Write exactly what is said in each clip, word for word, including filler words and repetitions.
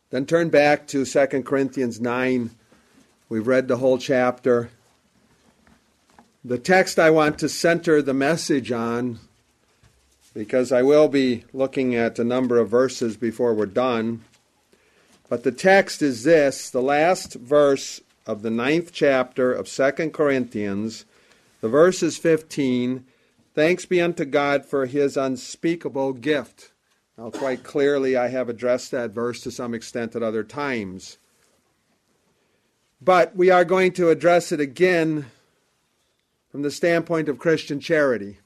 Then turn back to Second Corinthians nine. We've read the whole chapter. The text I want to center the message on, because I will be looking at a number of verses before we're done. But the text is this, the last verse of the ninth chapter of Second Corinthians. The verse is fifteen. Thanks be unto God for his unspeakable gift. Now, quite clearly, I have addressed that verse to some extent at other times. But we are going to address it again from the standpoint of Christian charity.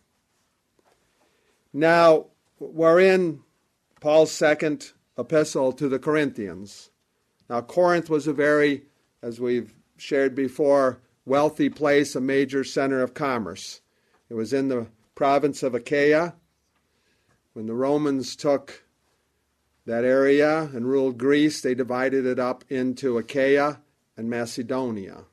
Now, we're in Paul's second epistle to the Corinthians. Now, Corinth was a very, as we've shared before, wealthy place, a major center of commerce. It was in the province of Achaia. When the Romans took that area and ruled Greece, they divided it up into Achaia and Macedonia.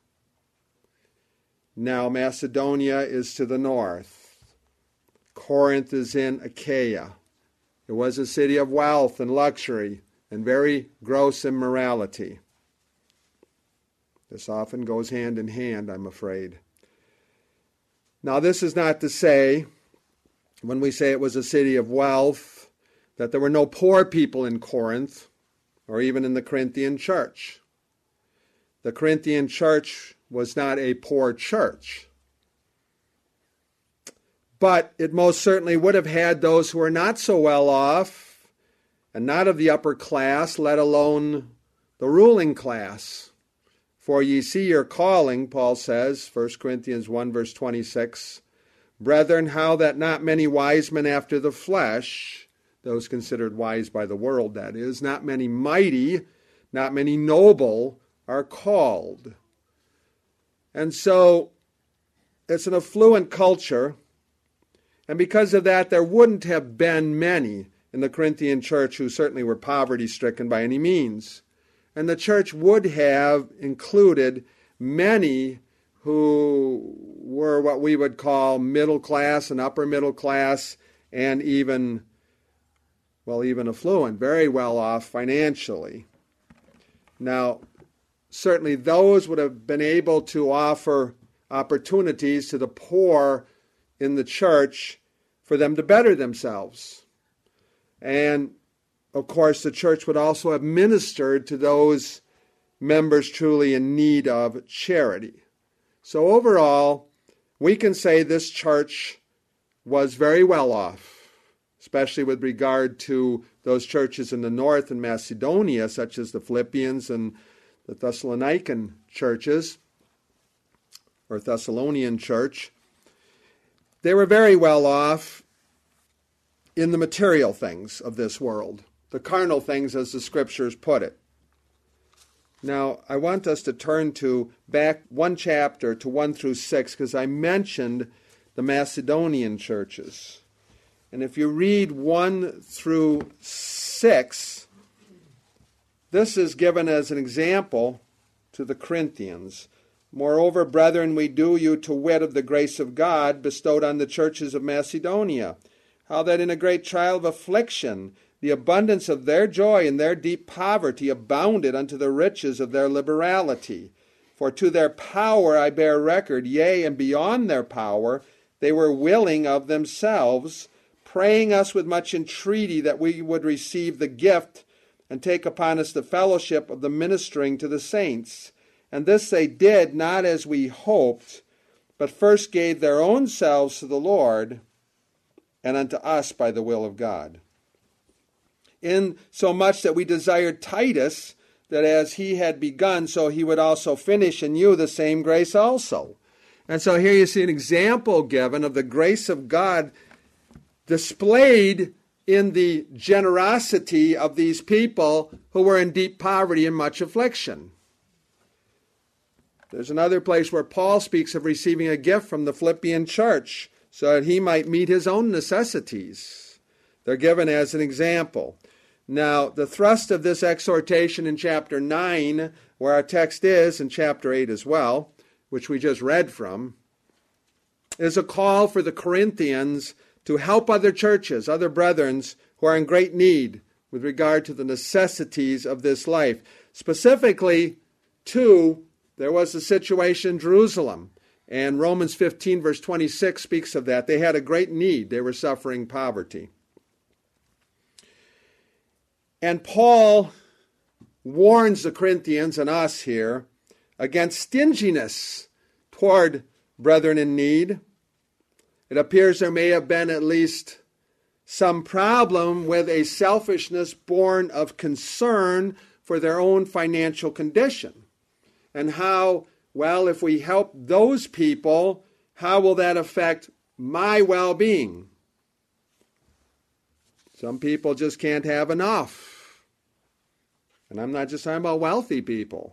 Now, Macedonia is to the north. Corinth is in Achaia. It was a city of wealth and luxury and very gross immorality. This often goes hand in hand, I'm afraid. Now, this is not to say, when we say it was a city of wealth, that there were no poor people in Corinth or even in the Corinthian church. The Corinthian church was not a poor church. But it most certainly would have had those who were not so well off and not of the upper class, let alone the ruling class. For ye see your calling, Paul says, First Corinthians one, verse twenty-six, brethren, how that not many wise men after the flesh, those considered wise by the world, that is, not many mighty, not many noble, are called. And so it's an affluent culture, and because of that, there wouldn't have been many in the Corinthian church who certainly were poverty-stricken by any means. And the church would have included many who were what we would call middle class and upper middle class, and even, well, even affluent, very well off financially. Now, certainly those would have been able to offer opportunities to the poor in the church for them to better themselves. And, of course, the church would also have ministered to those members truly in need of charity. So overall, we can say this church was very well off, especially with regard to those churches in the north in Macedonia, such as the Philippians and the Thessalonican churches, or Thessalonian church. They were very well off in the material things of this world, the carnal things as the scriptures put it. Now, I want us to turn to back one chapter to one through six, because I mentioned the Macedonian churches. And if you read one through six, this is given as an example to the Corinthians. Moreover, brethren, we do you to wit of the grace of God bestowed on the churches of Macedonia, how that in a great trial of affliction the abundance of their joy and their deep poverty abounded unto the riches of their liberality. For to their power I bear record, yea, and beyond their power, they were willing of themselves, praying us with much entreaty that we would receive the gift and take upon us the fellowship of the ministering to the saints. And this they did not as we hoped, but first gave their own selves to the Lord, and unto us by the will of God. In so much that we desired Titus, that as he had begun, so he would also finish in you the same grace also. And so here you see an example given of the grace of God displayed in the generosity of these people who were in deep poverty and much affliction. There's another place where Paul speaks of receiving a gift from the Philippian church so that he might meet his own necessities. They're given as an example. Now, the thrust of this exhortation in chapter nine, where our text is, in chapter eight as well, which we just read from, is a call for the Corinthians to help other churches, other brethren who are in great need with regard to the necessities of this life. Specifically, two, there was a situation in Jerusalem, and Romans fifteen, verse twenty-six speaks of that. They had a great need. They were suffering poverty. And Paul warns the Corinthians and us here against stinginess toward brethren in need. It appears there may have been at least some problem with a selfishness born of concern for their own financial condition. And how, well, if we help those people, how will that affect my well-being? Some people just can't have enough. And I'm not just talking about wealthy people.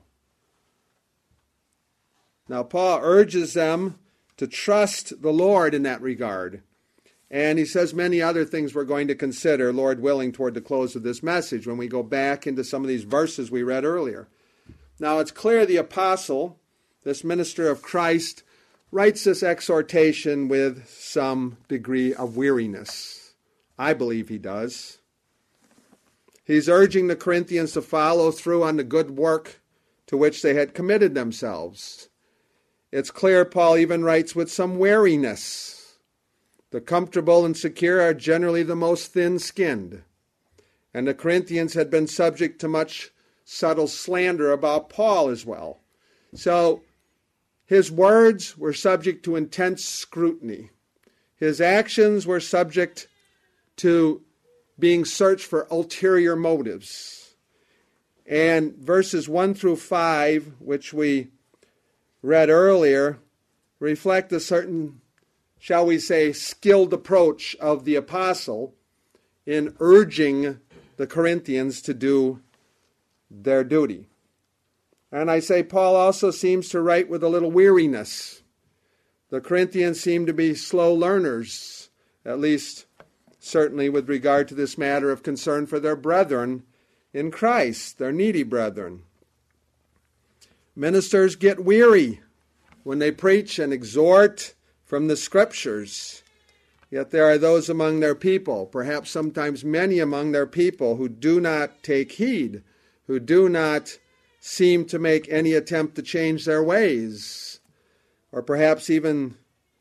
Now, Paul urges them to trust the Lord in that regard. And he says many other things we're going to consider, Lord willing, toward the close of this message when we go back into some of these verses we read earlier. Now, it's clear the apostle, this minister of Christ, writes this exhortation with some degree of weariness. I believe he does. He's urging the Corinthians to follow through on the good work to which they had committed themselves. It's clear Paul even writes with some wariness. The comfortable and secure are generally the most thin-skinned. And the Corinthians had been subject to much subtle slander about Paul as well. So his words were subject to intense scrutiny. His actions were subject to being searched for ulterior motives. And verses one through five, which we read earlier, reflect a certain, shall we say, skilled approach of the apostle in urging the Corinthians to do their duty. And I say Paul also seems to write with a little weariness. The Corinthians seem to be slow learners, at least certainly with regard to this matter of concern for their brethren in Christ, their needy brethren. Ministers get weary when they preach and exhort from the Scriptures. Yet there are those among their people, perhaps sometimes many among their people, who do not take heed, who do not seem to make any attempt to change their ways, or perhaps even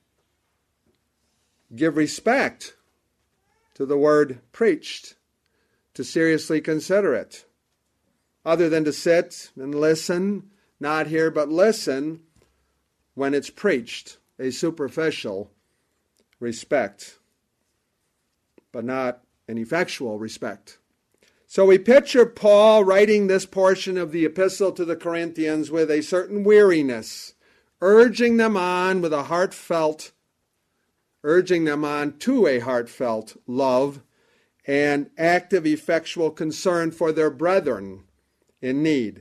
give respect to the word preached, to seriously consider it, other than to sit and listen, not hear but listen when it's preached, a superficial respect, but not an effectual respect. So we picture Paul writing this portion of the epistle to the Corinthians with a certain weariness, urging them on with a heartfelt urging them on to a heartfelt love and active, effectual concern for their brethren in need.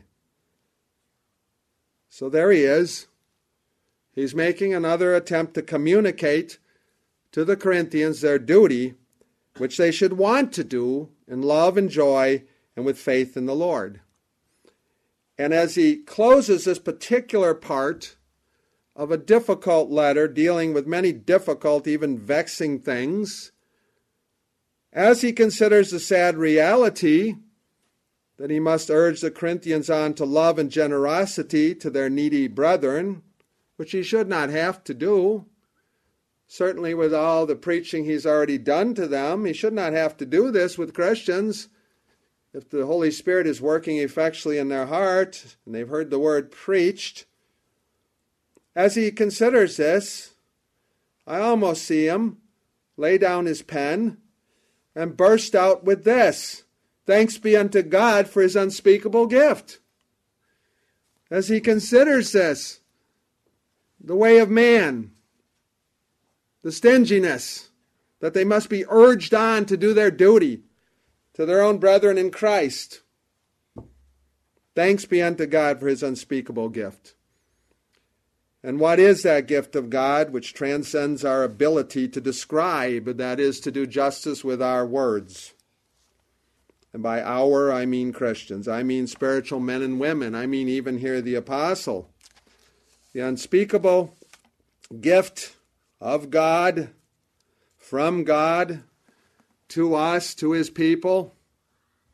So there he is. He's making another attempt to communicate to the Corinthians their duty, which they should want to do in love and joy and with faith in the Lord. And as he closes this particular part of a difficult letter dealing with many difficult, even vexing things, as he considers the sad reality that he must urge the Corinthians on to love and generosity to their needy brethren, which he should not have to do, certainly with all the preaching he's already done to them, he should not have to do this with Christians. If the Holy Spirit is working effectually in their heart, and they've heard the word preached, as he considers this, I almost see him lay down his pen and burst out with this: thanks be unto God for his unspeakable gift. As he considers this, the way of man, the stinginess, that they must be urged on to do their duty to their own brethren in Christ. Thanks be unto God for his unspeakable gift. And what is that gift of God which transcends our ability to describe? That is, to do justice with our words. And by our, I mean Christians. I mean spiritual men and women. I mean even here the apostle. The unspeakable gift of God, from God, to us, to his people,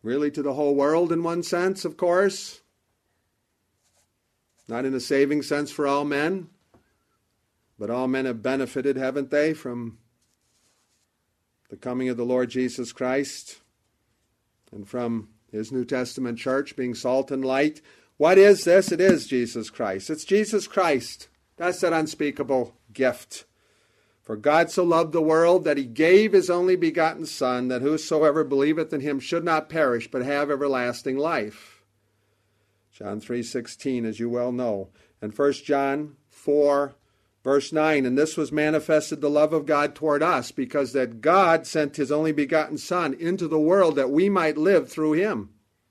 really to the whole world in one sense, of course. Not in a saving sense for all men, but all men have benefited, haven't they, from the coming of the Lord Jesus Christ and from his New Testament church being salt and light. What is this? It is Jesus Christ. It's Jesus Christ. That's that unspeakable gift. For God so loved the world that he gave his only begotten Son, that whosoever believeth in him should not perish, but have everlasting life. John three sixteen, as you well know. And First John four, verse nine, and this was manifested the love of God toward us, because that God sent his only begotten Son into the world that we might live through him.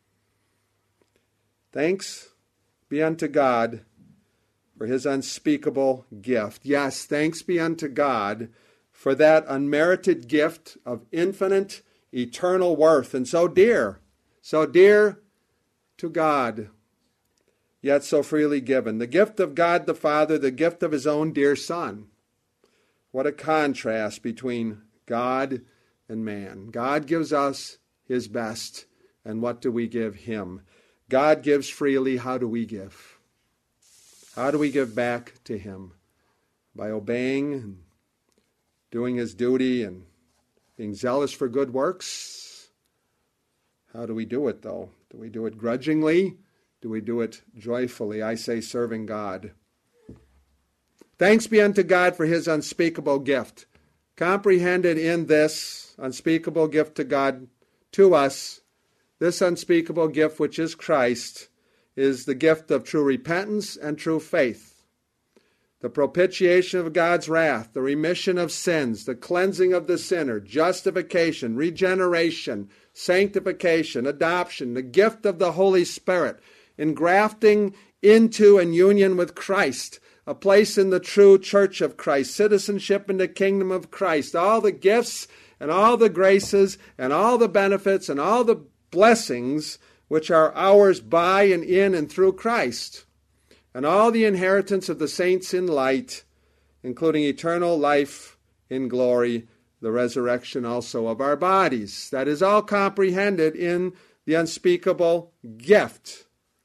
Thanks be unto God for his unspeakable gift. Yes, thanks be unto God for that unmerited gift of infinite, eternal worth, and so dear, so dear to God, yet so freely given. The gift of God the Father, the gift of his own dear Son. What a contrast between God and man. God gives us his best, and what do we give him? God gives freely. How do we give? How do we give back to him? By obeying and doing his duty and being zealous for good works? How do we do it, though? Do we do it grudgingly? Do we do it joyfully? I say serving God. Thanks be unto God for his unspeakable gift. Comprehended in this unspeakable gift to God, to us, this unspeakable gift which is Christ, is the gift of true repentance and true faith. The propitiation of God's wrath, the remission of sins, the cleansing of the sinner, justification, regeneration, sanctification, adoption, the gift of the Holy Spirit, engrafting into and union with Christ, a place in the true church of Christ, citizenship in the kingdom of Christ, all the gifts and all the graces and all the benefits and all the blessings which are ours by and in and through Christ, and all the inheritance of the saints in light, including eternal life in glory, the resurrection also of our bodies. That is all comprehended in the unspeakable gift,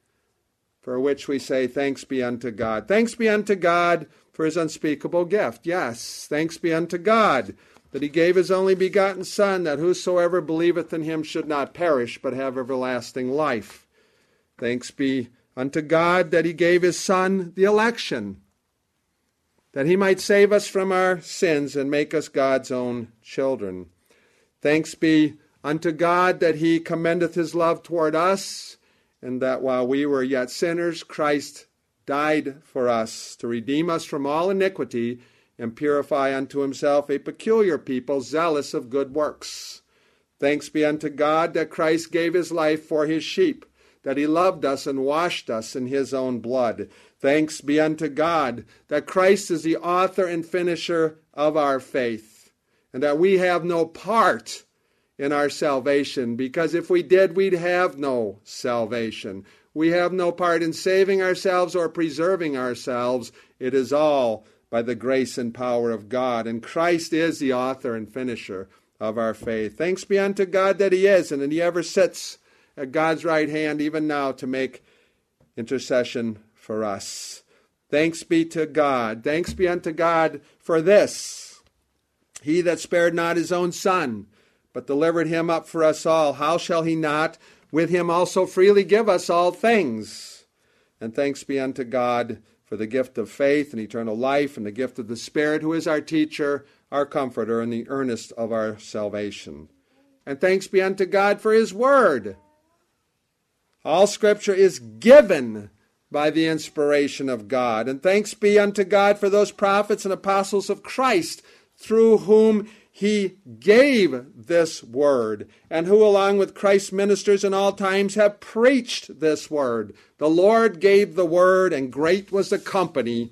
for which we say, thanks be unto God. Thanks be unto God for his unspeakable gift. Yes, thanks be unto God that he gave his only begotten Son, that whosoever believeth in him should not perish, but have everlasting life. Thanks be unto God that he gave his Son the election, that he might save us from our sins and make us God's own children. Thanks be unto God that he commendeth his love toward us, and that while we were yet sinners, Christ died for us to redeem us from all iniquity and purify unto himself a peculiar people, zealous of good works. Thanks be unto God that Christ gave his life for his sheep, that he loved us and washed us in his own blood. Thanks be unto God that Christ is the author and finisher of our faith, and that we have no part in our salvation, because if we did, we'd have no salvation. We have no part in saving ourselves or preserving ourselves. It is all by the grace and power of God, and Christ is the author and finisher of our faith. Thanks be unto God that he is, and that he ever sits at God's right hand even now to make intercession for us. Thanks be to God. Thanks be unto God for this. He that spared not his own Son, but delivered him up for us all, how shall he not with him also freely give us all things? And thanks be unto God for the gift of faith and eternal life, and the gift of the Spirit, who is our teacher, our comforter, and the earnest of our salvation. And thanks be unto God for his word. All Scripture is given by the inspiration of God. And thanks be unto God for those prophets and apostles of Christ, through whom he gave this word, and who along with Christ's ministers in all times have preached this word. The Lord gave the word, and great was the company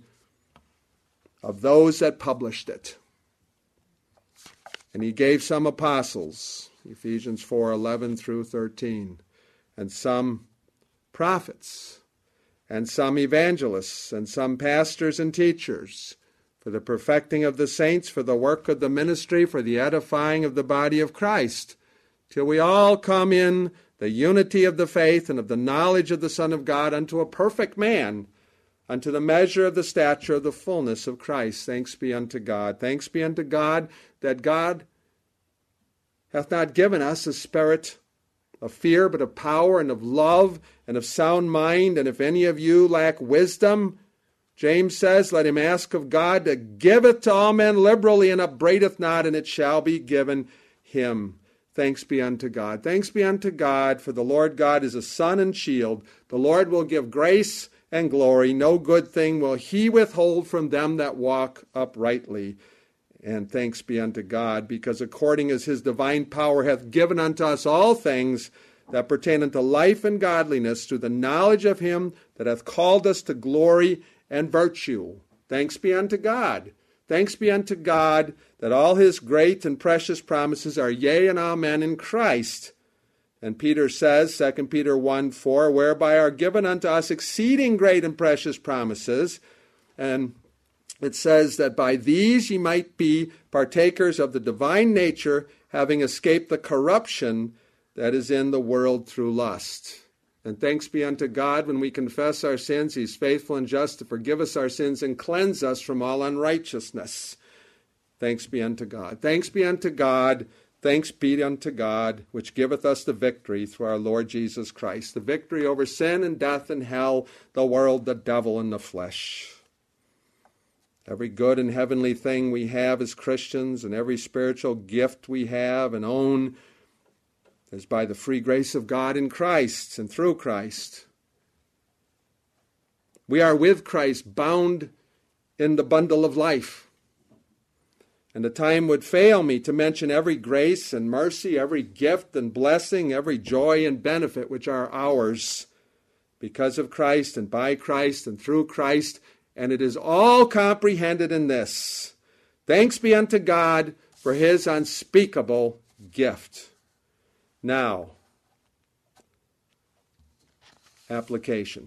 of those that published it. And he gave some apostles, Ephesians four eleven through thirteen, and some prophets, and some evangelists, and some pastors and teachers, for the perfecting of the saints, for the work of the ministry, for the edifying of the body of Christ, till we all come in the unity of the faith and of the knowledge of the Son of God, unto a perfect man, unto the measure of the stature of the fullness of Christ. Thanks be unto God. Thanks be unto God that God hath not given us a spirit of fear, but of power and of love and of sound mind. And if any of you lack wisdom, James says, let him ask of God, that giveth to all men liberally and upbraideth not, and it shall be given him. Thanks be unto God. Thanks be unto God, for the Lord God is a sun and shield. The Lord will give grace and glory. No good thing will he withhold from them that walk uprightly. And thanks be unto God, because according as his divine power hath given unto us all things that pertain unto life and godliness, through the knowledge of him that hath called us to glory and virtue. Thanks be unto God. Thanks be unto God that all his great and precious promises are yea and amen in Christ. And Peter says, Second Peter one four, whereby are given unto us exceeding great and precious promises. And it says that by these ye might be partakers of the divine nature, having escaped the corruption that is in the world through lust. And thanks be unto God, when we confess our sins, he's faithful and just to forgive us our sins and cleanse us from all unrighteousness. Thanks be unto God. Thanks be unto God. Thanks be unto God, which giveth us the victory through our Lord Jesus Christ. The victory over sin and death and hell, the world, the devil, and the flesh. Every good and heavenly thing we have as Christians, and every spiritual gift we have and own, is by the free grace of God in Christ and through Christ. We are with Christ, bound in the bundle of life. And the time would fail me to mention every grace and mercy, every gift and blessing, every joy and benefit which are ours because of Christ and by Christ and through Christ. And it is all comprehended in this: thanks be unto God for his unspeakable gift. Now, application.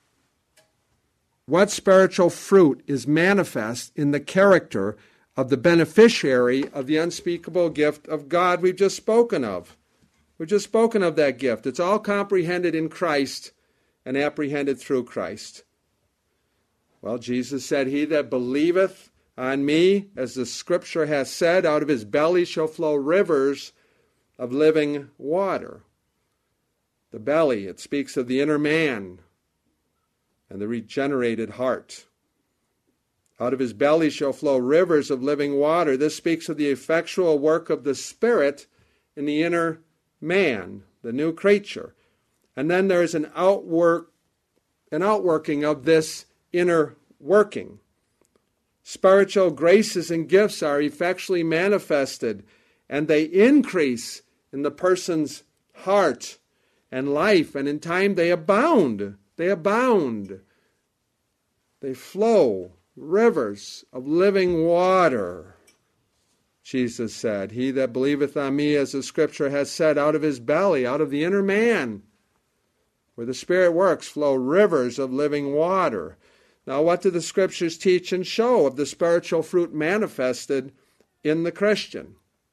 What spiritual fruit is manifest in the character of the beneficiary of the unspeakable gift of God we've just spoken of? We've just spoken of that gift. It's all comprehended in Christ and apprehended through Christ. Well, Jesus said, he that believeth on me, as the scripture hath said, out of his belly shall flow rivers of living water. The belly, it speaks of the inner man and the regenerated heart. Out of his belly shall flow rivers of living water. This speaks of the effectual work of the Spirit in the inner man, the new creature. And then there is an outwork, an outworking of this inner working. Spiritual graces and gifts are effectually manifested, and they increase in the person's heart and life, and in time they abound. They abound. They flow, rivers of living water. Jesus said, he that believeth on me, as the scripture has said, out of his belly, out of the inner man, where the Spirit works, flow rivers of living water. Now, what do the scriptures teach and show of the spiritual fruit manifested in the Christian?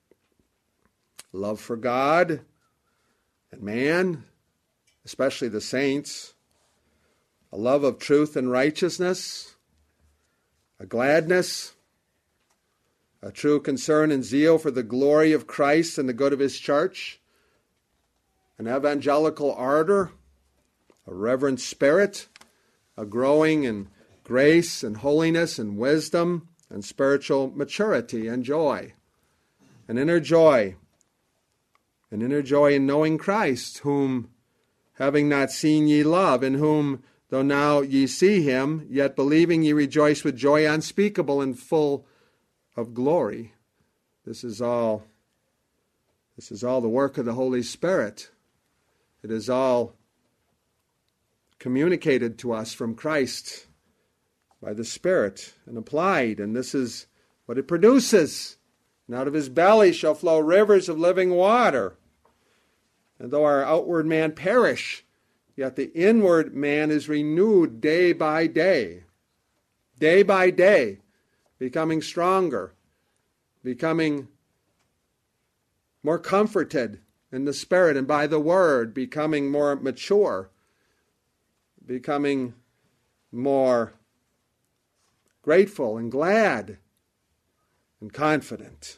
Love for God and man, especially the saints. A love of truth and righteousness. A gladness. A true concern and zeal for the glory of Christ and the good of his church. An evangelical ardor. A reverent spirit. A growing in grace and holiness and wisdom and spiritual maturity and joy. An inner joy. An inner joy in knowing Christ, whom, having not seen, ye love, in whom, though now ye see him, yet believing ye rejoice with joy unspeakable and full of glory. This is all, this is all the work of the Holy Spirit. It is all communicated to us from Christ by the Spirit and applied, and this is what it produces. And out of his belly shall flow rivers of living water. And though our outward man perish, yet the inward man is renewed day by day. Day by day, becoming stronger, becoming more comforted in the Spirit and by the Word, becoming more mature, becoming more grateful and glad and confident.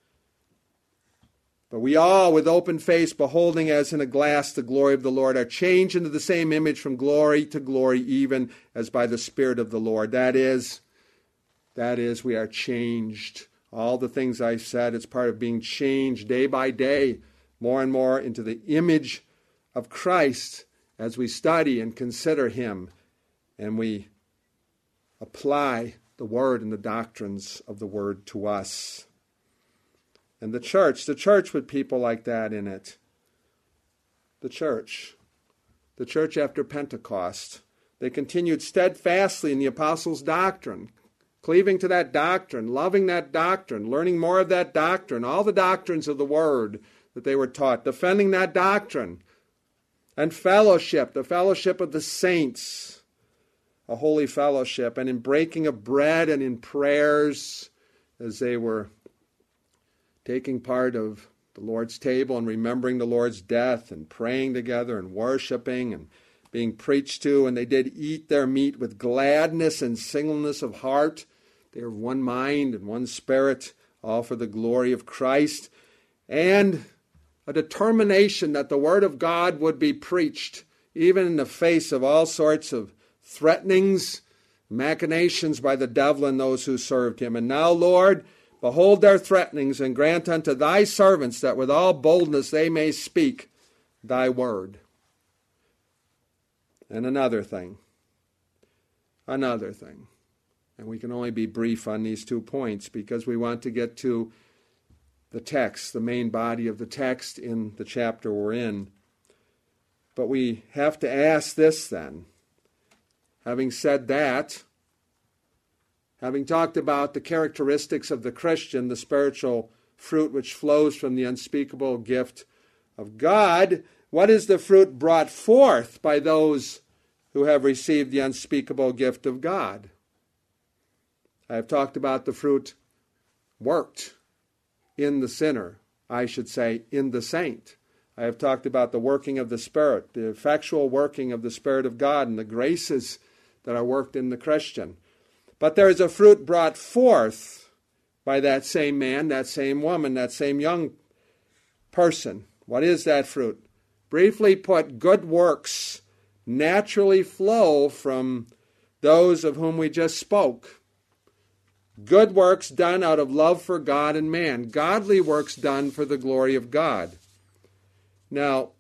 But we all, with open face, beholding as in a glass the glory of the Lord, are changed into the same image from glory to glory, even as by the Spirit of the Lord. That is, that is, we are changed. All the things I said, it's part of being changed day by day, more and more into the image of Christ as we study and consider Him, and we apply the Word and the doctrines of the Word to us. And the church, the church with people like that in it. The church. The church after Pentecost. They continued steadfastly in the apostles' doctrine, cleaving to that doctrine, loving that doctrine, learning more of that doctrine, all the doctrines of the Word that they were taught, defending that doctrine. And fellowship, the fellowship of the saints, a holy fellowship, and in breaking of bread and in prayers as they were taking part of the Lord's table and remembering the Lord's death and praying together and worshiping and being preached to. And they did eat their meat with gladness and singleness of heart. They were one mind and one spirit, all for the glory of Christ. And a determination that the Word of God would be preached, even in the face of all sorts of threatenings, machinations by the devil and those who served him. And now, Lord, behold their threatenings, and grant unto thy servants that with all boldness they may speak thy word. And another thing, another thing, and we can only be brief on these two points because we want to get to the text, the main body of the text in the chapter we're in. But we have to ask this then. Having said that, having talked about the characteristics of the Christian, the spiritual fruit which flows from the unspeakable gift of God, what is the fruit brought forth by those who have received the unspeakable gift of God? I have talked about the fruit worked in the sinner, I should say, in the saint. I have talked about the working of the Spirit, the effectual working of the Spirit of God and the graces that are worked in the Christian. But there is a fruit brought forth by that same man, that same woman, that same young person. What is that fruit? Briefly put, good works naturally flow from those of whom we just spoke. Good works done out of love for God and man. Godly works done for the glory of God. Now,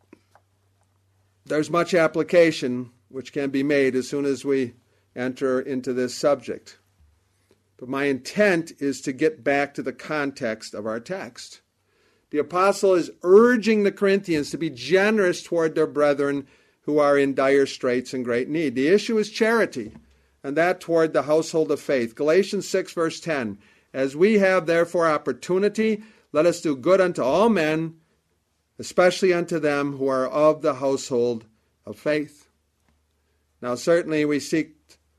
there's much application which can be made as soon as we enter into this subject. But my intent is to get back to the context of our text. The apostle is urging the Corinthians to be generous toward their brethren who are in dire straits and great need. The issue is charity, and that toward the household of faith. Galatians six, verse ten, as we have therefore opportunity, let us do good unto all men, especially unto them who are of the household of faith. Now certainly we seek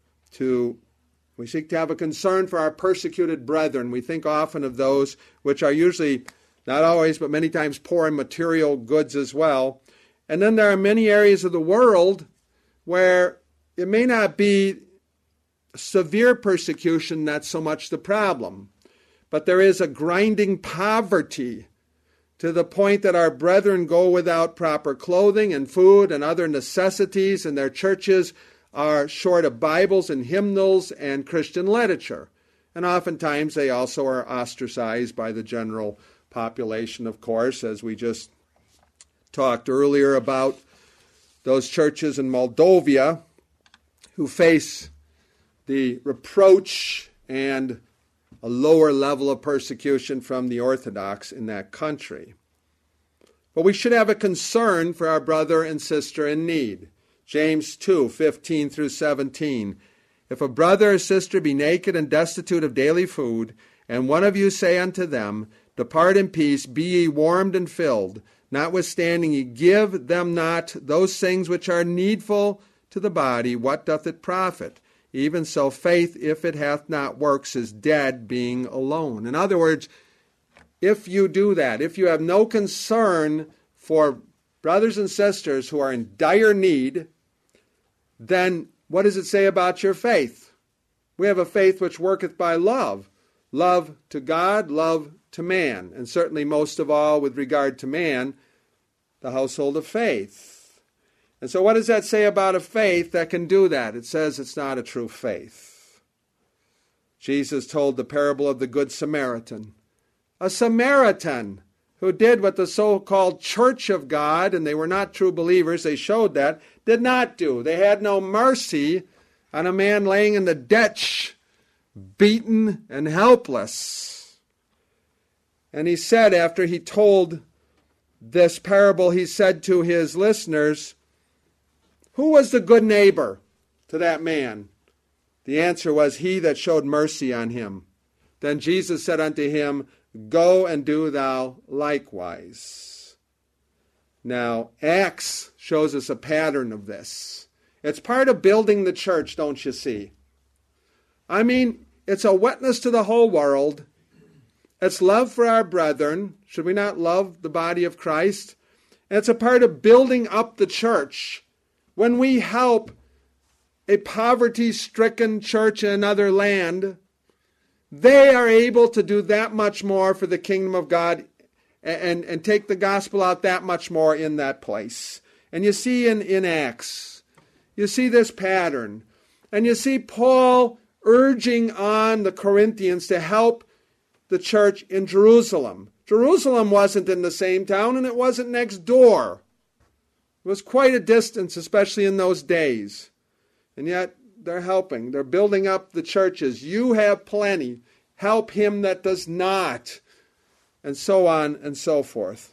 to we seek to have a concern for our persecuted brethren. We think often of those which are usually, not always, but many times poor in material goods as well. And then there are many areas of the world where it may not be severe persecution, not so much the problem, but there is a grinding poverty to the point that our brethren go without proper clothing and food and other necessities, and their churches are short of Bibles and hymnals and Christian literature. And oftentimes they also are ostracized by the general population, of course, as we just talked earlier about those churches in Moldova who face the reproach and a lower level of persecution from the Orthodox in that country. But we should have a concern for our brother and sister in need. James two, fifteen through seventeen. If a brother or sister be naked and destitute of daily food, and one of you say unto them, depart in peace, be ye warmed and filled, notwithstanding ye give them not those things which are needful to the body, what doth it profit? Even so faith, if it hath not works, is dead, being alone. In other words, if you do that, if you have no concern for brothers and sisters who are in dire need, then what does it say about your faith? We have a faith which worketh by love. Love to God, love to man. And certainly most of all with regard to man, the household of faith. And so what does that say about a faith that can do that? It says it's not a true faith. Jesus told the parable of the Good Samaritan. A Samaritan who did what the so-called Church of God, and they were not true believers, they showed that, did not do. They had no mercy on a man laying in the ditch, beaten and helpless. And he said, after he told this parable, he said to his listeners, who was the good neighbor to that man? The answer was, he that showed mercy on him. Then Jesus said unto him, go and do thou likewise. Now, Acts shows us a pattern of this. It's part of building the church, don't you see? I mean, it's a witness to the whole world. It's love for our brethren. Should we not love the body of Christ? And it's a part of building up the church. When we help a poverty-stricken church in another land, they are able to do that much more for the kingdom of God and, and, and take the gospel out that much more in that place. And you see in, in Acts, you see this pattern. And you see Paul urging on the Corinthians to help the church in Jerusalem. Jerusalem wasn't in the same town, and it wasn't next door. It was quite a distance, especially in those days. And yet, they're helping. They're building up the churches. You have plenty. Help him that does not. And so on and so forth.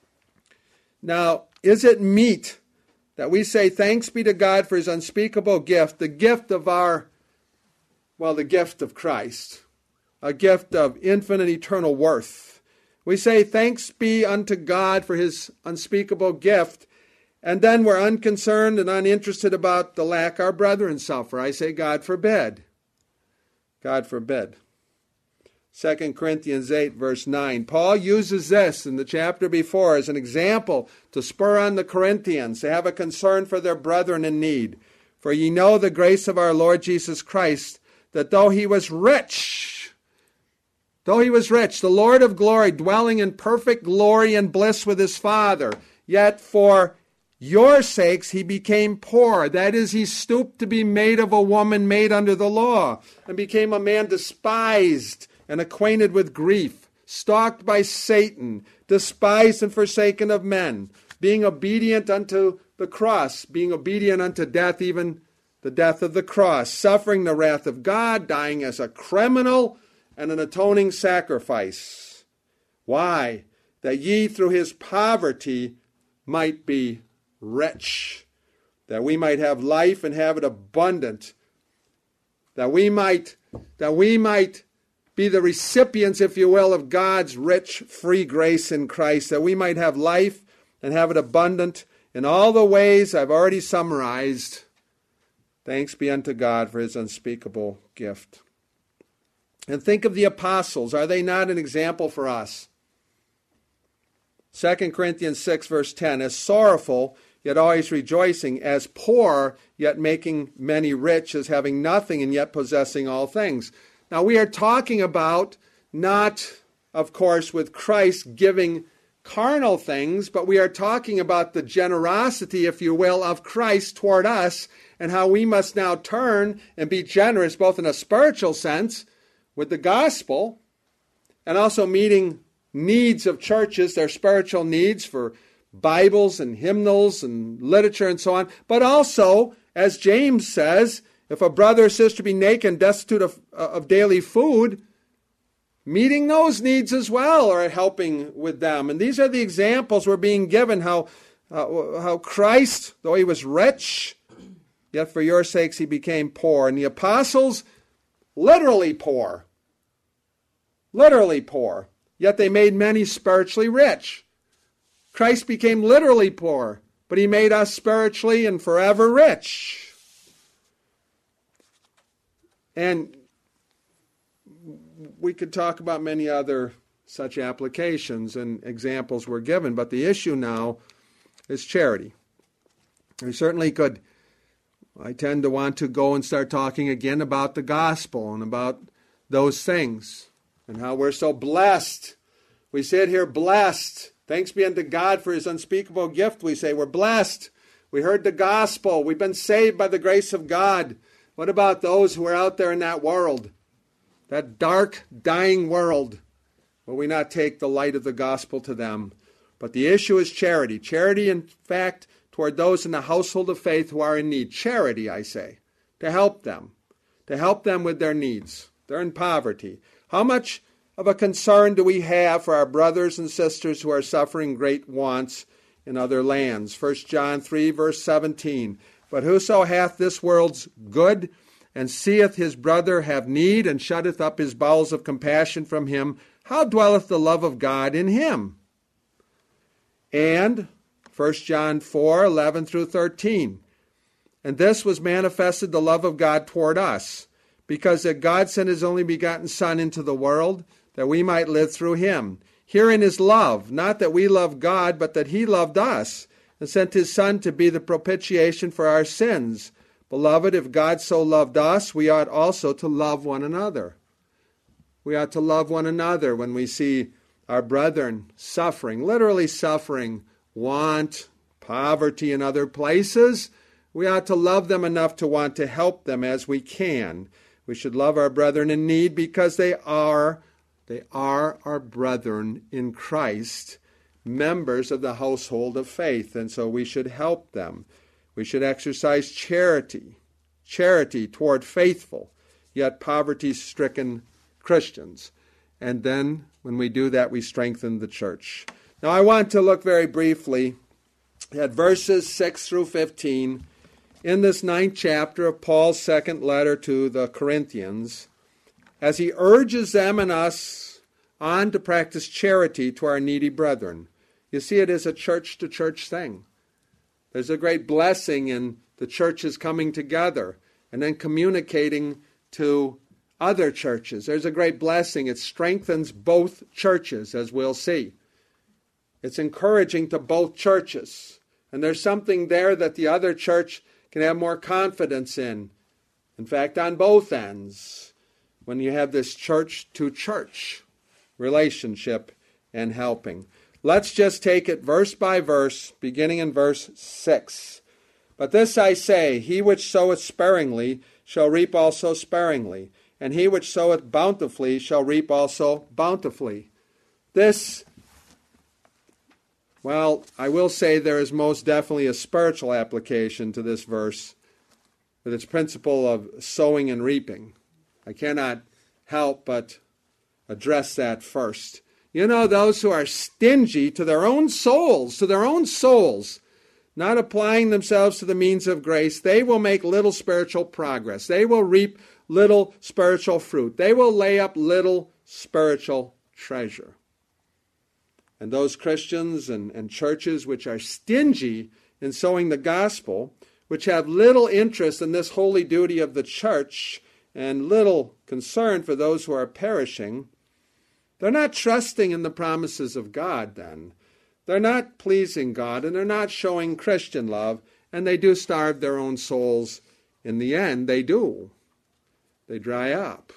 Now, is it meet that we say thanks be to God for his unspeakable gift, the gift of our, well, the gift of Christ, a gift of infinite eternal worth. We say thanks be unto God for his unspeakable gift, and then we're unconcerned and uninterested about the lack our brethren suffer. I say, God forbid. God forbid. Second Corinthians eight, verse nine. Paul uses this in the chapter before as an example to spur on the Corinthians to have a concern for their brethren in need. For ye know the grace of our Lord Jesus Christ, that though he was rich, though he was rich, the Lord of glory, dwelling in perfect glory and bliss with his Father, yet for your sakes he became poor. That is, he stooped to be made of a woman made under the law, and became a man despised and acquainted with grief, stalked by Satan, despised and forsaken of men, being obedient unto the cross, being obedient unto death, even the death of the cross, suffering the wrath of God, dying as a criminal and an atoning sacrifice. Why? That ye through his poverty might be rich, that we might have life and have it abundant, that we might, that we might be the recipients, if you will, of God's rich, free grace in Christ, that we might have life and have it abundant in all the ways I've already summarized. Thanks be unto God for his unspeakable gift. And think of the apostles. Are they not an example for us? Second Corinthians six, verse ten, as sorrowful, yet always rejoicing, as poor, yet making many rich, as having nothing and yet possessing all things. Now we are talking about not, of course, with Christ giving carnal things, but we are talking about the generosity, if you will, of Christ toward us, and how we must now turn and be generous, both in a spiritual sense, with the gospel, and also meeting needs of churches, their spiritual needs for Bibles and hymnals and literature and so on, but also, as James says, if a brother or sister be naked and destitute of, of daily food, meeting those needs as well, or helping with them. And these are the examples we're being given, how, uh, how Christ, though he was rich, yet for your sakes he became poor. And the apostles, literally poor. Literally poor. Yet they made many spiritually rich. Christ became literally poor, but he made us spiritually and forever rich. And we could talk about many other such applications, and examples were given. But the issue now is charity. We certainly could, I tend to want to go and start talking again about the gospel and about those things and how we're so blessed. We sit here blessed. Thanks be unto God for his unspeakable gift, we say. We're blessed. We heard the gospel. We've been saved by the grace of God. What about those who are out there in that world? That dark, dying world. Will we not take the light of the gospel to them? But the issue is charity. Charity, in fact, toward those in the household of faith who are in need. Charity, I say, to help them. To help them with their needs. They're in poverty. How much of a concern do we have for our brothers and sisters who are suffering great wants in other lands? First John three, verse seventeen. But whoso hath this world's good, and seeth his brother have need, and shutteth up his bowels of compassion from him, how dwelleth the love of God in him? And First John four, eleven through thirteen. And this was manifested the love of God toward us, because that God sent his only begotten Son into the world, that we might live through him. Herein is love, not that we love God, but that he loved us, and sent his Son to be the propitiation for our sins. Beloved, if God so loved us, we ought also to love one another. We ought to love one another when we see our brethren suffering, literally suffering, want, poverty in other places. We ought to love them enough to want to help them as we can. We should love our brethren in need because they are, they are our brethren in Christ, members of the household of faith, and so we should help them. We should exercise charity, charity toward faithful, yet poverty-stricken Christians. And then, when we do that, we strengthen the church. Now, I want to look very briefly at verses six through fifteen in this ninth chapter of Paul's second letter to the Corinthians, as he urges them and us on to practice charity to our needy brethren. You see, it is a church-to-church thing. There's a great blessing in the churches coming together and then communicating to other churches. There's a great blessing. It strengthens both churches, as we'll see. It's encouraging to both churches. And there's something there that the other church can have more confidence in. In fact, on both ends, when you have this church-to-church relationship and helping. Let's just take it verse by verse, beginning in verse six. But this I say, he which soweth sparingly shall reap also sparingly, and he which soweth bountifully shall reap also bountifully. This, well, I will say there is most definitely a spiritual application to this verse, with its principle of sowing and reaping. I cannot help but address that first. You know, those who are stingy to their own souls, to their own souls, not applying themselves to the means of grace, they will make little spiritual progress. They will reap little spiritual fruit. They will lay up little spiritual treasure. And those Christians and, and churches which are stingy in sowing the gospel, which have little interest in this holy duty of the church and little concern for those who are perishing, they're not trusting in the promises of God then. They're not pleasing God, and they're not showing Christian love, and they do starve their own souls. In the end, they do. They dry up.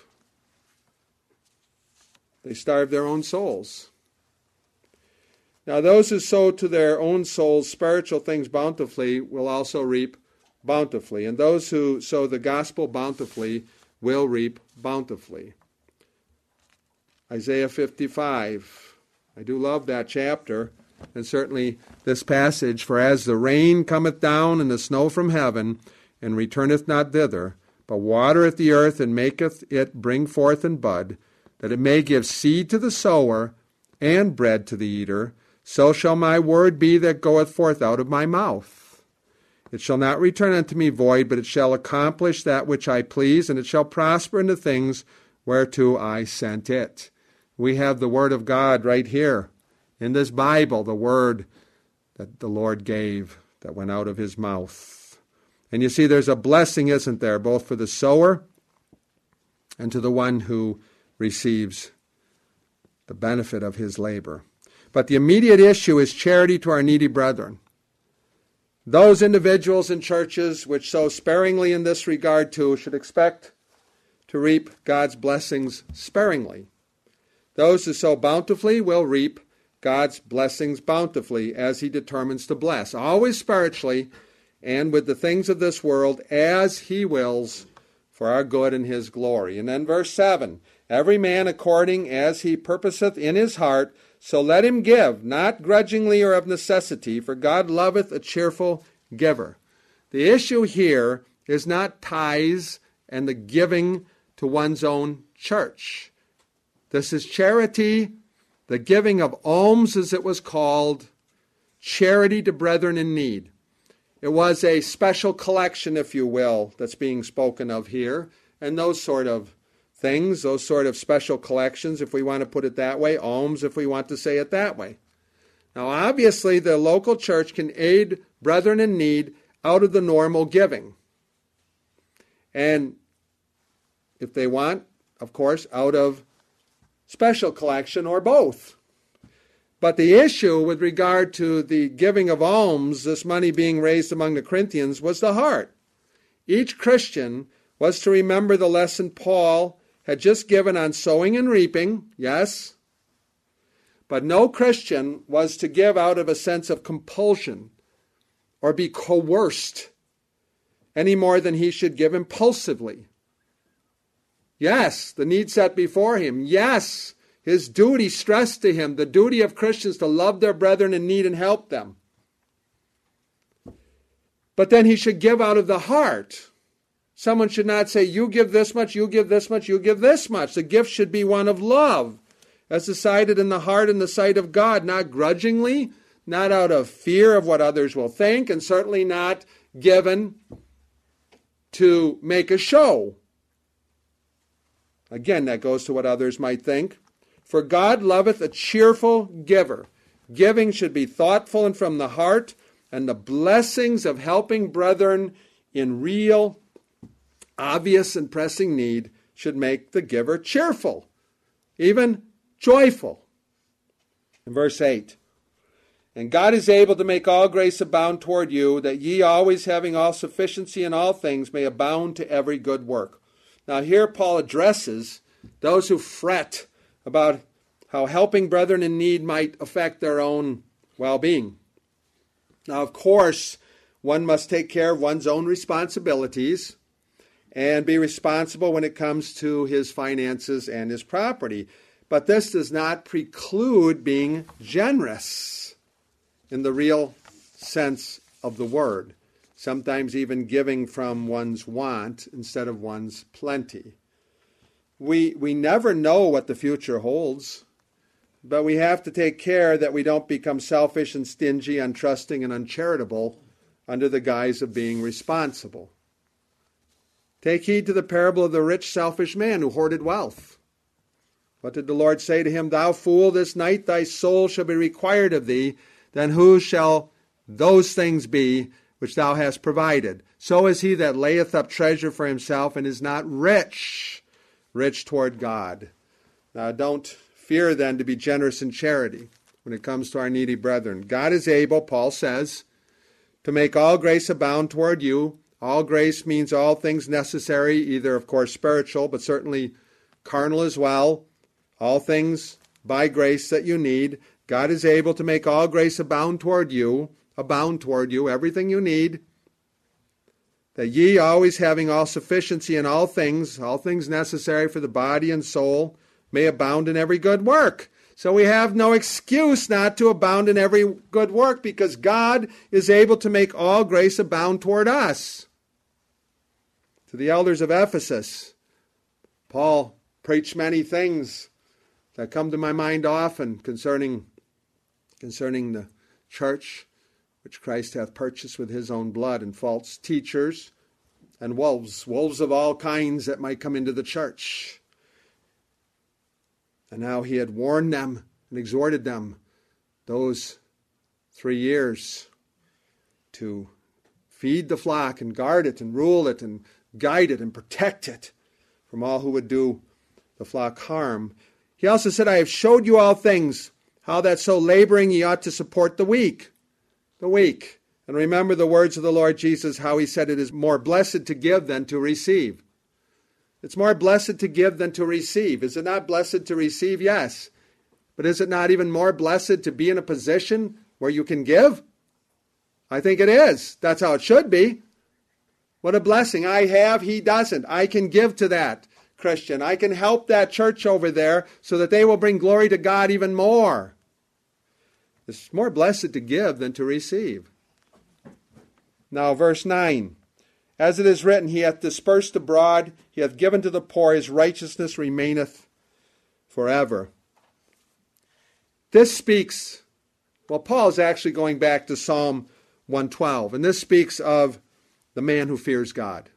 They starve their own souls. Now, those who sow to their own souls spiritual things bountifully will also reap bountifully, and those who sow the gospel bountifully will reap bountifully. Isaiah fifty-five. I do love that chapter, and certainly this passage. For as the rain cometh down and the snow from heaven, and returneth not thither, but watereth the earth, and maketh it bring forth and bud, that it may give seed to the sower, and bread to the eater, so shall my word be that goeth forth out of my mouth. It shall not return unto me void, but it shall accomplish that which I please, and it shall prosper in the things whereto I sent it. We have the Word of God right here in this Bible, the Word that the Lord gave that went out of his mouth. And you see, there's a blessing, isn't there, both for the sower and to the one who receives the benefit of his labor. But the immediate issue is charity to our needy brethren. Those individuals in churches which sow sparingly in this regard too should expect to reap God's blessings sparingly. Those who sow bountifully will reap God's blessings bountifully as he determines to bless, always spiritually and with the things of this world as he wills for our good and his glory. And then verse seven, every man according as he purposeth in his heart, so let him give, not grudgingly or of necessity, for God loveth a cheerful giver. The issue here is not tithes and the giving to one's own church. This is charity, the giving of alms as it was called, charity to brethren in need. It was a special collection, if you will, that's being spoken of here, and those sort of things, those sort of special collections, if we want to put it that way, alms, if we want to say it that way. Now, obviously, the local church can aid brethren in need out of the normal giving. And if they want, of course, out of special collection or both. But the issue with regard to the giving of alms, this money being raised among the Corinthians, was the heart. Each Christian was to remember the lesson Paul had just given on sowing and reaping, yes, but no Christian was to give out of a sense of compulsion or be coerced any more than he should give impulsively. Yes, the need set before him. Yes, his duty stressed to him, the duty of Christians to love their brethren in need and help them. But then he should give out of the heart. Someone should not say, you give this much, you give this much, you give this much. The gift should be one of love, as decided in the heart and the sight of God, not grudgingly, not out of fear of what others will think, and certainly not given to make a show. Again, that goes to what others might think. For God loveth a cheerful giver. Giving should be thoughtful and from the heart, and the blessings of helping brethren in real, obvious, and pressing need should make the giver cheerful, even joyful. In verse eight, and God is able to make all grace abound toward you, that ye always having all sufficiency in all things may abound to every good work. Now here Paul addresses those who fret about how helping brethren in need might affect their own well-being. Now, of course, one must take care of one's own responsibilities and be responsible when it comes to his finances and his property. But this does not preclude being generous in the real sense of the word, sometimes even giving from one's want instead of one's plenty. We, we never know what the future holds, but we have to take care that we don't become selfish and stingy, untrusting and uncharitable under the guise of being responsible. Take heed to the parable of the rich, selfish man who hoarded wealth. What did the Lord say to him? Thou fool, this night thy soul shall be required of thee. Then whose shall those things be which thou hast provided? So is he that layeth up treasure for himself and is not rich, rich toward God. Now don't fear then to be generous in charity when it comes to our needy brethren. God is able, Paul says, to make all grace abound toward you. All grace means all things necessary, either, of course, spiritual, but certainly carnal as well. All things by grace that you need. God is able to make all grace abound toward you, abound toward you, everything you need, that ye always having all sufficiency in all things, all things necessary for the body and soul, may abound in every good work. So we have no excuse not to abound in every good work, because God is able to make all grace abound toward us. To the elders of Ephesus, Paul preached many things that come to my mind often concerning, concerning the church, which Christ hath purchased with his own blood, and false teachers and wolves, wolves of all kinds that might come into the church. And how he had warned them and exhorted them those three years to feed the flock and guard it and rule it and guide it and protect it from all who would do the flock harm. He also said, I have showed you all things, how that so laboring ye ought to support the weak. The weak. And remember the words of the Lord Jesus, how he said it is more blessed to give than to receive. It's more blessed to give than to receive. Is it not blessed to receive? Yes. But is it not even more blessed to be in a position where you can give? I think it is. That's how it should be. What a blessing. I have, he doesn't. I can give to that Christian. I can help that church over there so that they will bring glory to God even more. It's more blessed to give than to receive. Now, verse nine. As it is written, he hath dispersed abroad, he hath given to the poor, his righteousness remaineth forever. This speaks, well, Paul is actually going back to Psalm one twelve, and this speaks of the man who fears God.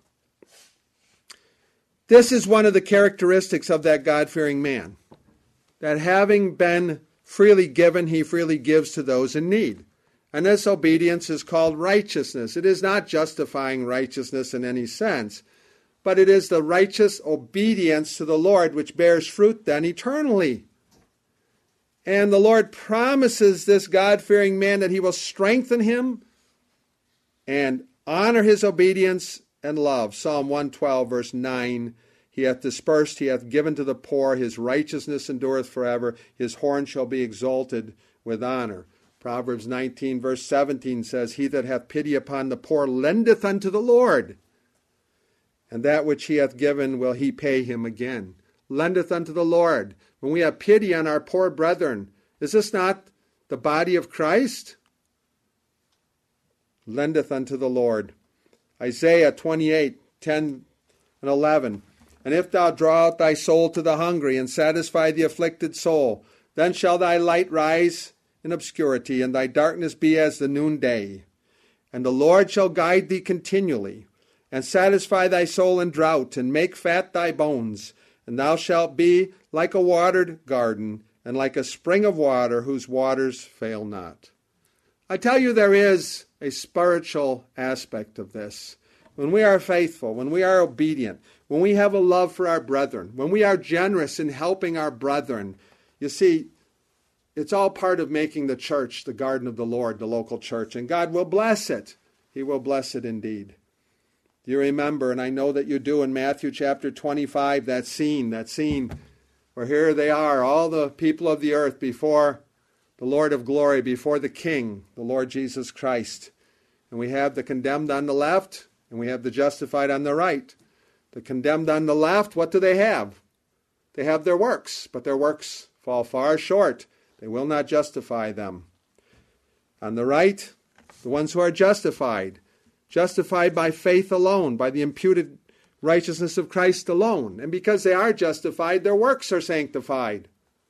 This is one of the characteristics of that God-fearing man, that having been freely given, he freely gives to those in need. And this obedience is called righteousness. It is not justifying righteousness in any sense, but it is the righteous obedience to the Lord which bears fruit then eternally. And the Lord promises this God-fearing man that he will strengthen him and honor his obedience and love. Psalm one twelve, verse nine, he hath dispersed, he hath given to the poor, his righteousness endureth forever, his horn shall be exalted with honor. Proverbs nineteen, verse seventeen says, he that hath pity upon the poor lendeth unto the Lord, and that which he hath given will he pay him again. Lendeth unto the Lord. When we have pity on our poor brethren, is this not the body of Christ? Lendeth unto the Lord. Isaiah twenty-eight, ten and eleven. And if thou draw out thy soul to the hungry, and satisfy the afflicted soul, then shall thy light rise in obscurity, and thy darkness be as the noonday. And the Lord shall guide thee continually, and satisfy thy soul in drought, and make fat thy bones. And thou shalt be like a watered garden, and like a spring of water, whose waters fail not. I tell you, there is a spiritual aspect of this. When we are faithful, when we are obedient, when we have a love for our brethren, when we are generous in helping our brethren, you see, it's all part of making the church the garden of the Lord, the local church, and God will bless it. He will bless it indeed. Do you remember, and I know that you do, in Matthew chapter twenty-five, that scene, that scene where here they are, all the people of the earth before the Lord of glory, before the King, the Lord Jesus Christ. And we have the condemned on the left, and we have the justified on the right. The condemned on the left, what do they have? They have their works, but their works fall far short. They will not justify them. On the right, the ones who are justified, justified by faith alone, by the imputed righteousness of Christ alone. And because they are justified, their works are sanctified.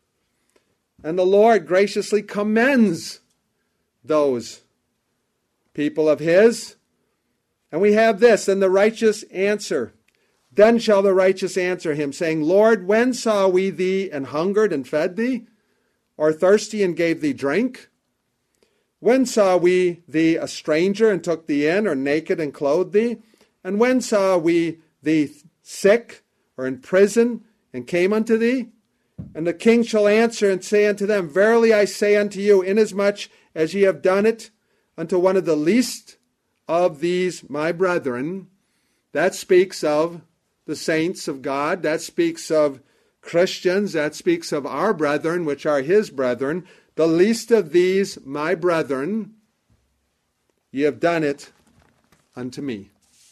And the Lord graciously commends those people of his. And we have this, and the righteous answer. Then shall the righteous answer him, saying, Lord, when saw we thee and hungered and fed thee? Or thirsty and gave thee drink? When saw we thee a stranger and took thee in, or naked and clothed thee? And when saw we thee sick or in prison and came unto thee? And the king shall answer and say unto them, Verily I say unto you, inasmuch as ye have done it unto one of the least of these my brethren, that speaks of the saints of God, that speaks of Christians, that speaks of our brethren, which are his brethren, the least of these my brethren, ye have done it unto me.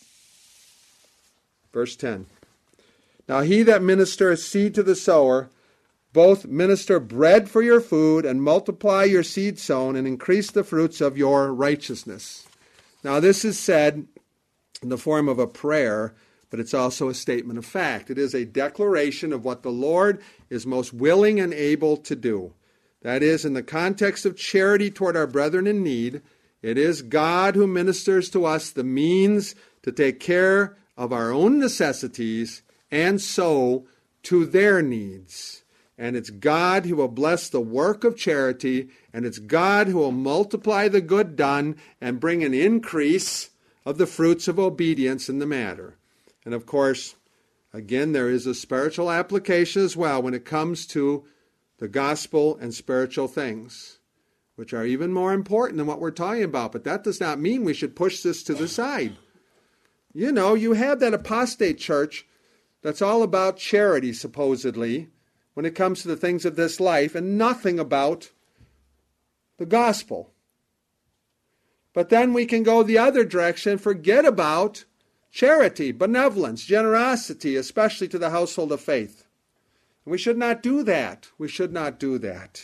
Verse ten. Now he that ministereth seed to the sower, both minister bread for your food, and multiply your seed sown, and increase the fruits of your righteousness. Now this is said in the form of a prayer, but it's also a statement of fact. It is a declaration of what the Lord is most willing and able to do. That is, in the context of charity toward our brethren in need, it is God who ministers to us the means to take care of our own necessities and so to their needs. And it's God who will bless the work of charity, and it's God who will multiply the good done and bring an increase of the fruits of obedience in the matter. And of course, Again, there is a spiritual application as well when it comes to the gospel and spiritual things, which are even more important than what we're talking about. But that does not mean we should push this to the side. You know, you have that apostate church that's all about charity, supposedly, when it comes to the things of this life, and nothing about the gospel. But then we can go the other direction, forget about charity, benevolence, generosity, especially to the household of faith. And we should not do that. We should not do that.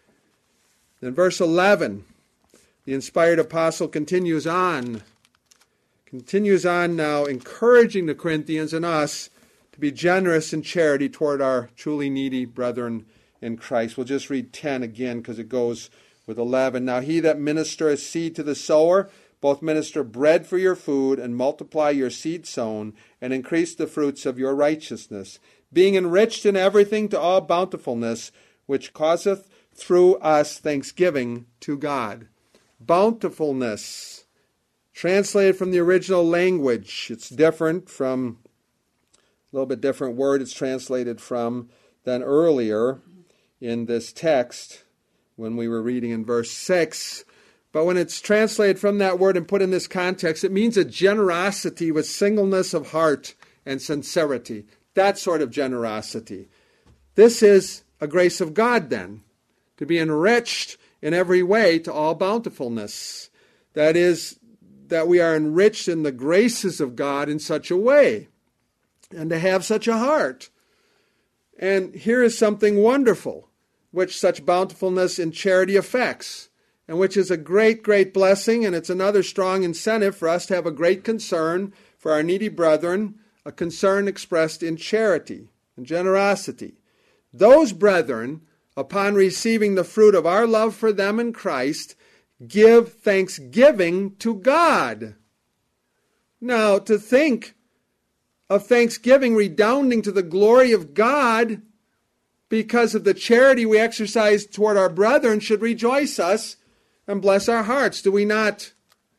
In verse eleven, the inspired apostle continues on, continues on now, encouraging the Corinthians and us to be generous in charity toward our truly needy brethren in Christ. We'll just read ten again because it goes with eleven. Now he that ministereth seed to the sower, both minister bread for your food, and multiply your seed sown, and increase the fruits of your righteousness, being enriched in everything to all bountifulness, which causeth through us thanksgiving to God. Bountifulness, translated from the original language. It's different from, a little bit different word it's translated from than earlier in this text when we were reading in verse six. But when it's translated from that word and put in this context, it means a generosity with singleness of heart and sincerity. That sort of generosity. This is a grace of God then, to be enriched in every way to all bountifulness. That is, that we are enriched in the graces of God in such a way, and to have such a heart. And here is something wonderful, which such bountifulness in charity affects, and which is a great, great blessing, and it's another strong incentive for us to have a great concern for our needy brethren, a concern expressed in charity and generosity. Those brethren, upon receiving the fruit of our love for them in Christ, give thanksgiving to God. Now, to think of thanksgiving redounding to the glory of God because of the charity we exercise toward our brethren should rejoice us and bless our hearts. Do we not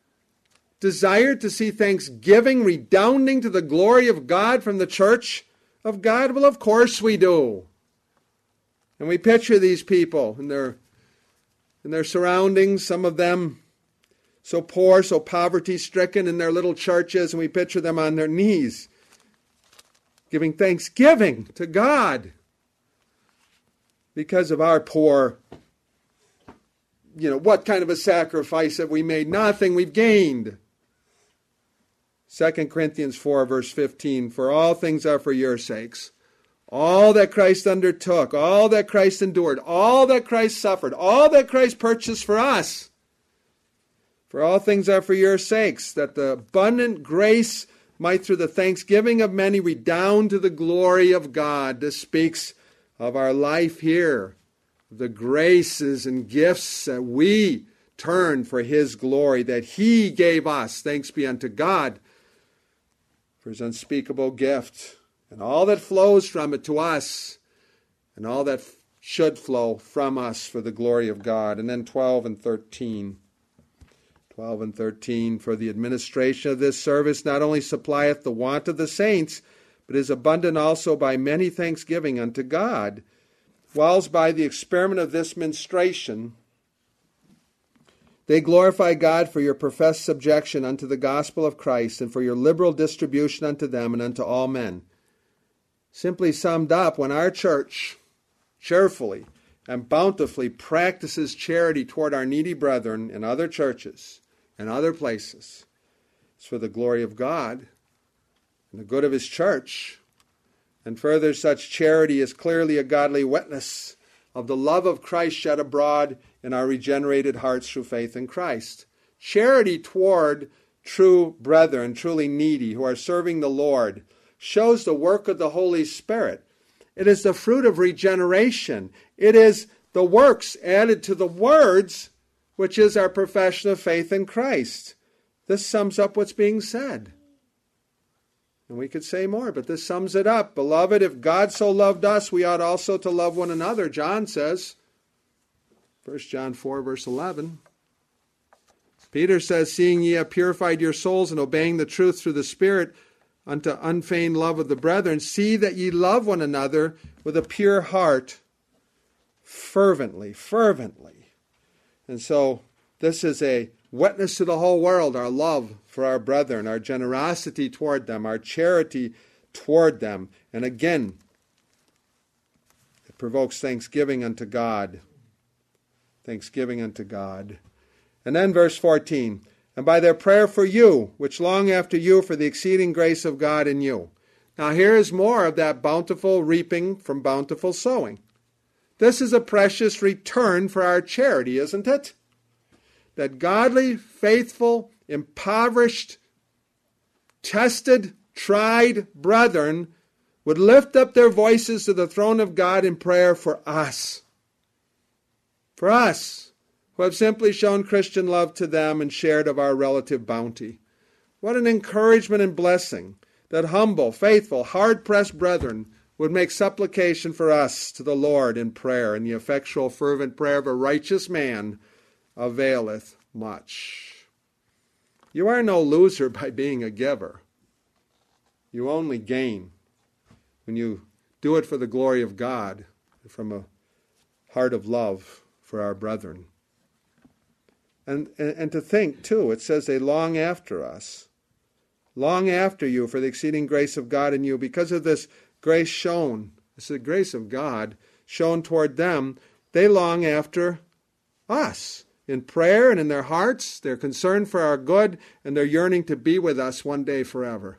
desire to see thanksgiving redounding to the glory of God from the church of God? Well, of course we do. And we picture these people in their, in their surroundings, some of them so poor, so poverty-stricken in their little churches, and we picture them on their knees, giving thanksgiving to God because of our poor, you know, what kind of a sacrifice have we made? Nothing, we've gained. Second Corinthians four, verse fifteen, for all things are for your sakes. All that Christ undertook, all that Christ endured, all that Christ suffered, all that Christ purchased for us. For all things are for your sakes, that the abundant grace might through the thanksgiving of many redound to the glory of God. This speaks of our life here, the graces and gifts that we turn for His glory, that He gave us. Thanks be unto God for His unspeakable gift, and all that flows from it to us, and all that f- should flow from us for the glory of God. And then twelve and thirteen. twelve and thirteen, for the administration of this service not only supplieth the want of the saints, but is abundant also by many thanksgiving unto God. Whilst by the experiment of this ministration they glorify God for your professed subjection unto the gospel of Christ, and for your liberal distribution unto them and unto all men. Simply summed up, when our church cheerfully and bountifully practices charity toward our needy brethren in other churches and other places, it's for the glory of God and the good of His church. And further, such charity is clearly a godly witness of the love of Christ shed abroad in our regenerated hearts through faith in Christ. Charity toward true brethren, truly needy, who are serving the Lord, shows the work of the Holy Spirit. It is the fruit of regeneration. It is the works added to the words, which is our profession of faith in Christ. This sums up what's being said. And we could say more, but this sums it up. Beloved, if God so loved us, we ought also to love one another, John says. First John four, verse eleven. Peter says, seeing ye have purified your souls and obeying the truth through the Spirit unto unfeigned love of the brethren, see that ye love one another with a pure heart, fervently, fervently. And so this is a witness to the whole world, our love for our brethren, our generosity toward them, our charity toward them. And again, it provokes thanksgiving unto God. Thanksgiving unto God. And then verse fourteen, and by their prayer for you, which long after you for the exceeding grace of God in you. Now here is more of that bountiful reaping from bountiful sowing. This is a precious return for our charity, isn't it? That godly, faithful, impoverished, tested, tried brethren would lift up their voices to the throne of God in prayer for us. For us, who have simply shown Christian love to them and shared of our relative bounty. What an encouragement and blessing that humble, faithful, hard-pressed brethren would make supplication for us to the Lord in prayer, and the effectual, fervent prayer of a righteous man availeth much. You are no loser by being a giver. You only gain when you do it for the glory of God, from a heart of love for our brethren. And, and, and to think, too, it says they long after us. Long after you for the exceeding grace of God in you. Because of this grace shown, this is the grace of God shown toward them, they long after us. In prayer and in their hearts, they're concerned for our good, and they're yearning to be with us one day forever.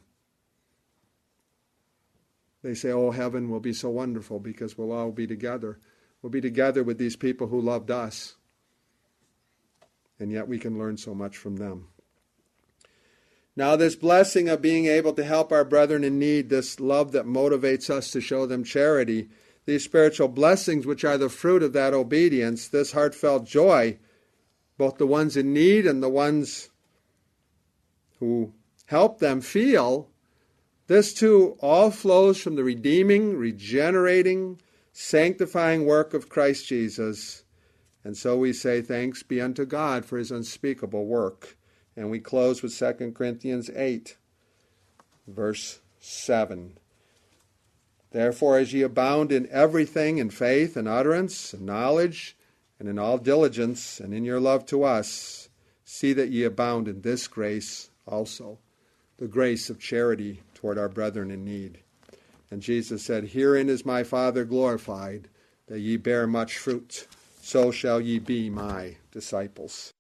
They say, oh, heaven will be so wonderful because we'll all be together. We'll be together with these people who loved us. And yet we can learn so much from them. Now this blessing of being able to help our brethren in need, this love that motivates us to show them charity, these spiritual blessings which are the fruit of that obedience, this heartfelt joy, both the ones in need and the ones who help them feel, this too all flows from the redeeming, regenerating, sanctifying work of Christ Jesus. And so we say thanks be unto God for his unspeakable work. And we close with Second Corinthians eight, verse seven. Therefore, as ye abound in everything, in faith and utterance and knowledge, and in all diligence, and in your love to us, see that ye abound in this grace also, the grace of charity toward our brethren in need. And Jesus said, herein is my Father glorified, that ye bear much fruit. So shall ye be my disciples.